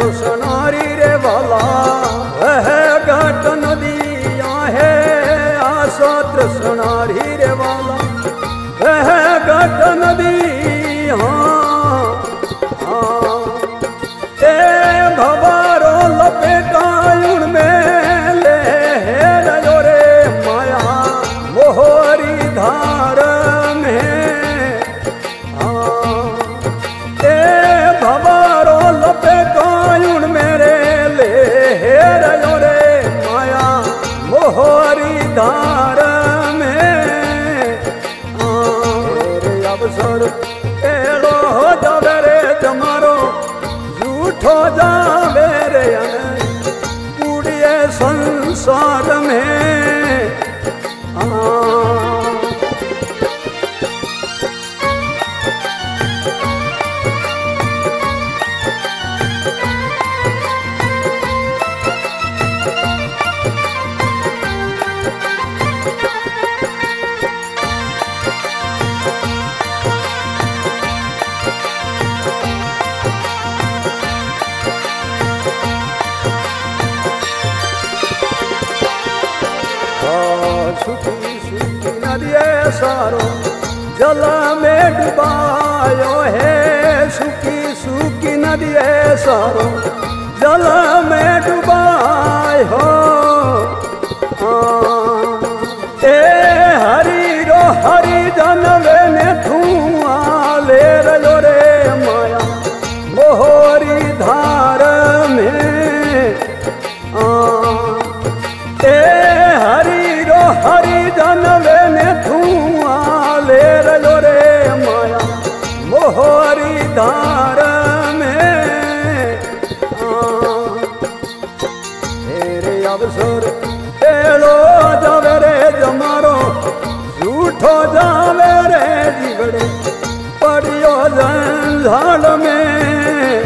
सुनारी रे वाला वह घाट नदियाँ है आसोत्र सुनारी रे वाला वह घाट नदी भवारो लपेटायुण में ले रयो रे माया मोहरी धार में भवारो लपेटायुण मेरे ले रयो रे माया मोहरी धार में अवसर एड़ो जावे रे जमारो झूठो जावे रे कूड़िए संसार में सुखी सुखी नदिये सारो जल में डुबायो है सुखी सुखी नदिये सारो जल में डुबायो हरि रो हरि जनवे ने धुआं ले रयो रे माया मोहरी धार में हरि जनवे ने धुआं ले रयो रे माया मोहरी धार में तेरे अवसर एड़ो जावे रे जमारो झूठो जावे रे जीवड़ो पड़ियो जंजाल में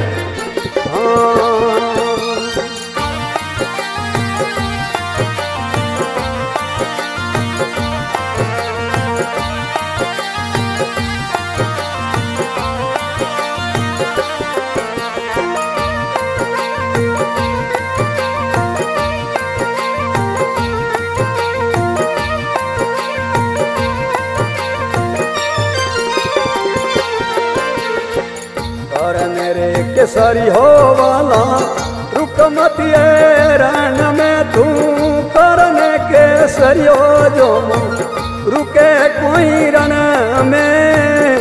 केसरी हो वाला रुकमती रण में तू करने केसरी हो जो रुके कोई रण में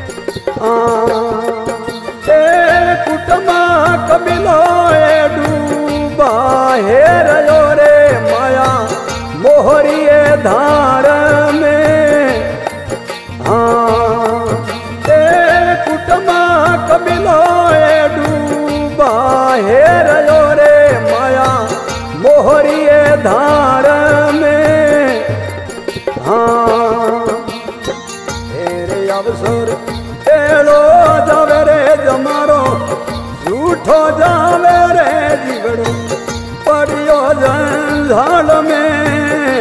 कुटमा कबिलो डूबा हे रयो रे माया मोहरी धार में कुटमा कबिलो डूबा हे रयो रे माया मोहरी धार में तेरे अवसर एड़ो जावे रे जमारो झूठो जावे रे जीवड़ो पड़ियो जंजाल में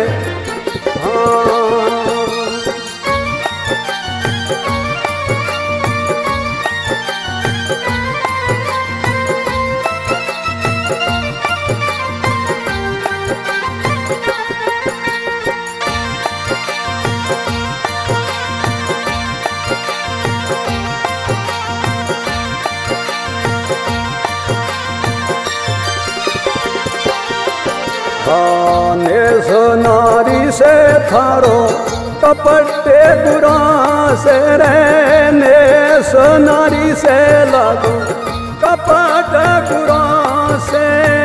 नारी से थारो कपटे बुरा से रहने नारी से लगो कपट बुरा से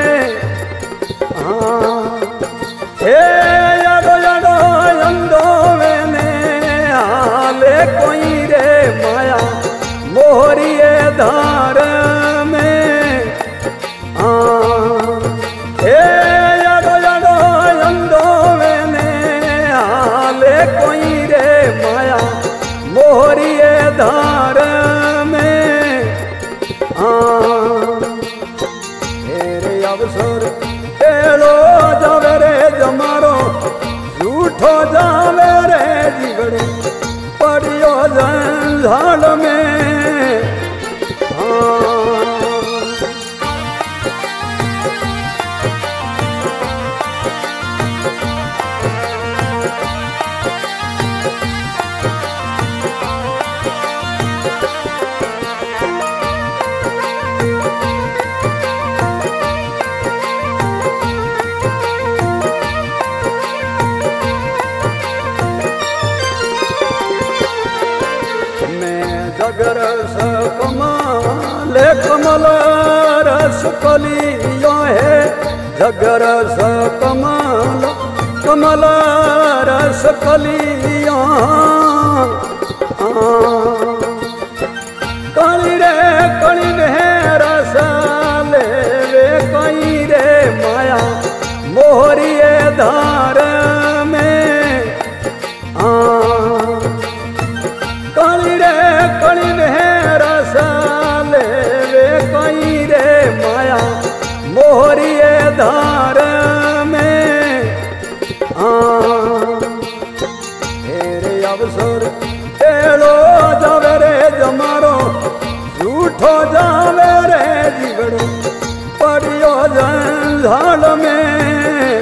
यडो यडो यंदो मैंने हाले कोई रे माया मोहरी धार में कोई रे माया मोहरी धार में कलियो है जगरस कमल कमल रस कलिया कली रे कली में रस ले वे कई रे माया मोहरिए धार में कली रे कली में रस ले वे कई रे माया मोहरिए धार में तेरे अवसर तेड़ो जावे रे जमारो झूठो जावे रे जीवड़ो पड़ियो जंजाल में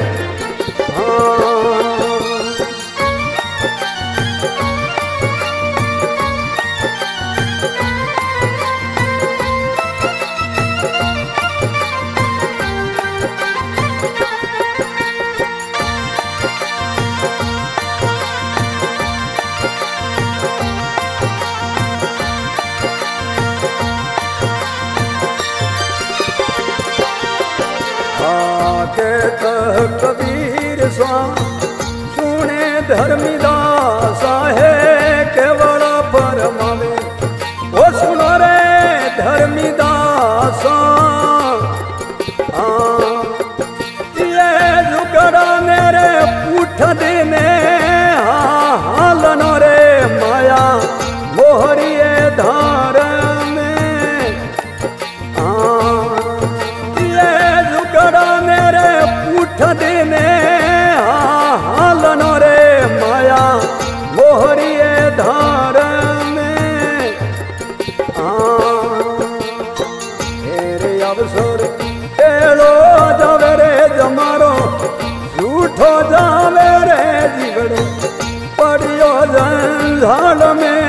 कबीर स्वा सुने धर्मीदास है केवल परमावे वो सुनो रे धर्मीदास ये जुगड़ा मेरे पूठ देने हालन रे माया मोहरिए धार में ये जुगड़ा मेरे पूठ देने हालन रे माया मोहरिए धार में तेरे अवसर तेड़ो जावे रे जमारो झूठो जावे रे जीवड़ो पड़ियो जंजाल में